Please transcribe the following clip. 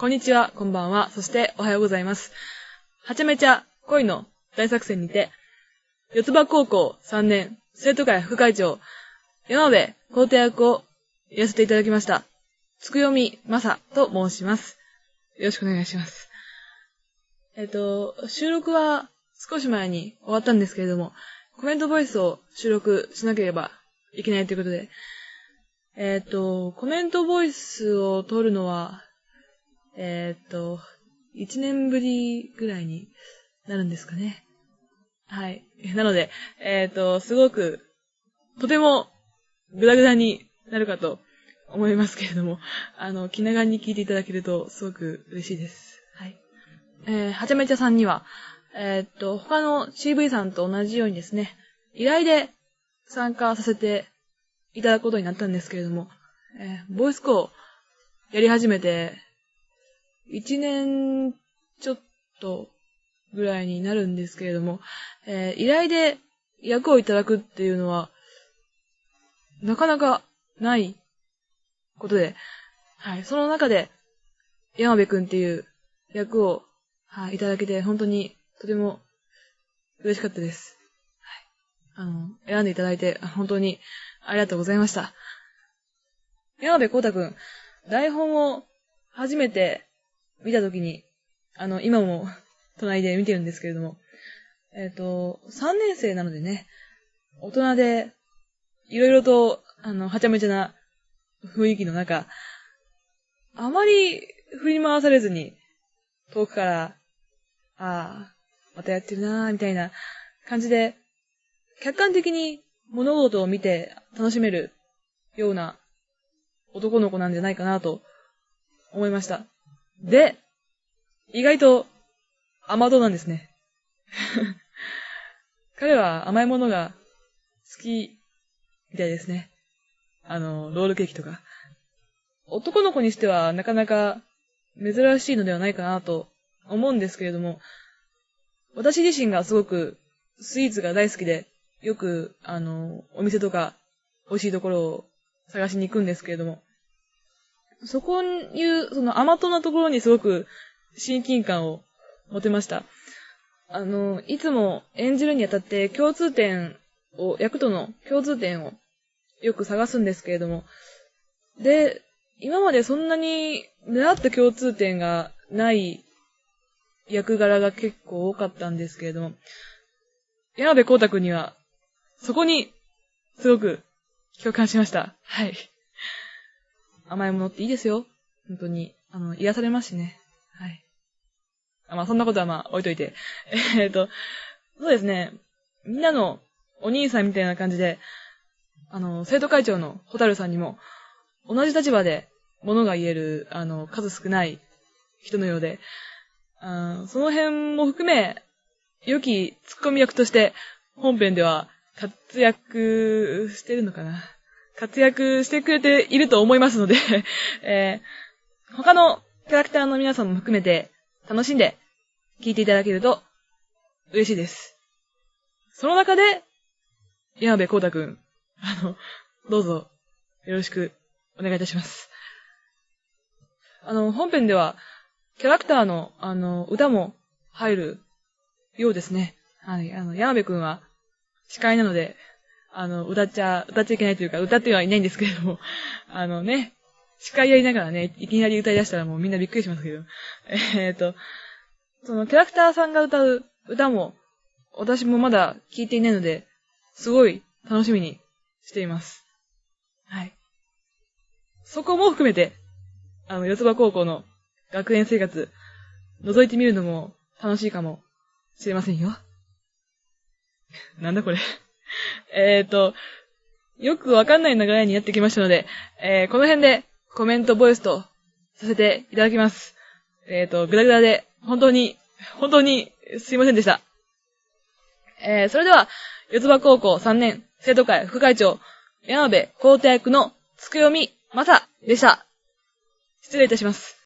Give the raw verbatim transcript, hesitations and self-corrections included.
こんにちは、こんばんは、そしておはようございます。はちゃめちゃ恋の大作戦にて、四つ葉高校さんねん生徒会副会長、山辺幸太役をやらせていただきました、つくよみまさと申します。よろしくお願いします。えっと、収録は少し前に終わったんですけれども、コメントボイスを収録しなければいけないということで、えっと、コメントボイスを撮るのは、えっと、一年ぶりぐらいになるんですかね。はい。なので、えっと、すごく、とてもグダグダになるかと思いますけれども、あの、気長に聞いていただけるとすごく嬉しいです。はい。えー、はちゃめちゃさんには、えっと、他の シーブイ さんと同じようにですね、依頼で参加させていただくことになったんですけれども、えー、ボイスコーやり始めて、一年ちょっとぐらいになるんですけれども、えー、依頼で役をいただくっていうのは、なかなかないことで、はい、その中で、山辺くんっていう役を、はい、いただけて、本当にとても嬉しかったです。はい。あの、選んでいただいて、本当にありがとうございました。山辺幸太くん、台本を初めて見たときに、あの、今も隣で見てるんですけれども、えっと、さんねん生なのでね、大人で、いろいろと、あの、はちゃめちゃな雰囲気の中、あまり振り回されずに、遠くから、ああ、またやってるなーみたいな感じで、客観的に物事を見て楽しめるような男の子なんじゃないかなと思いました。で、意外と甘党なんですね。彼は甘いものが好きみたいですね。あの、ロールケーキとか。男の子にしてはなかなか珍しいのではないかなと思うんですけれども、私自身がすごくスイーツが大好きで、よく、あの、お店とか美味しいところを探しに行くんですけれども、そこにいう、その甘党なところにすごく親近感を持てました。あの、いつも演じるにあたって共通点を、役との共通点をよく探すんですけれども、で、今までそんなに目立った共通点がない役柄が結構多かったんですけれども、山辺幸太くんには、そこに、すごく共感しました。はい。甘いものっていいですよ。本当に。あの、癒されますしね。はい。あまあ、そんなことはまあ、置いといて。えっと、そうですね。みんなのお兄さんみたいな感じで、あの、生徒会長のホタルさんにも、同じ立場で物が言える、あの、数少ない人のようで、あその辺も含め、良きツッコミ役として、本編では活躍してるのかな。活躍してくれていると思いますので、えー、他のキャラクターの皆さんも含めて、楽しんで聞いていただけると嬉しいです。その中で、山辺幸太くん、あの、どうぞよろしくお願いいたします。あの、本編では、キャラクターの、あの、歌も入るようですね。はい、あの、山辺くんは司会なので、あの、歌っちゃ、歌っちゃいけないというか、歌ってはいないんですけれども、あのね、司会やりながらね、いきなり歌い出したらもうみんなびっくりしますけど、えっと、そのキャラクターさんが歌う歌も、私もまだ聞いていないので、すごい楽しみにしています。はい。そこも含めて、あの、四つ葉高校の学園生活、覗いてみるのも楽しいかもしれませんよ。なんだこれ。えっと、よくわかんない流れになってきましたので、えー、この辺でコメントボイスとさせていただきます。えっと、グダグダで、本当に、本当にすいませんでした。えー、それでは、四つ葉高校さんねん生徒会副会長、山辺幸太役のつくよみまさでした。失礼いたします。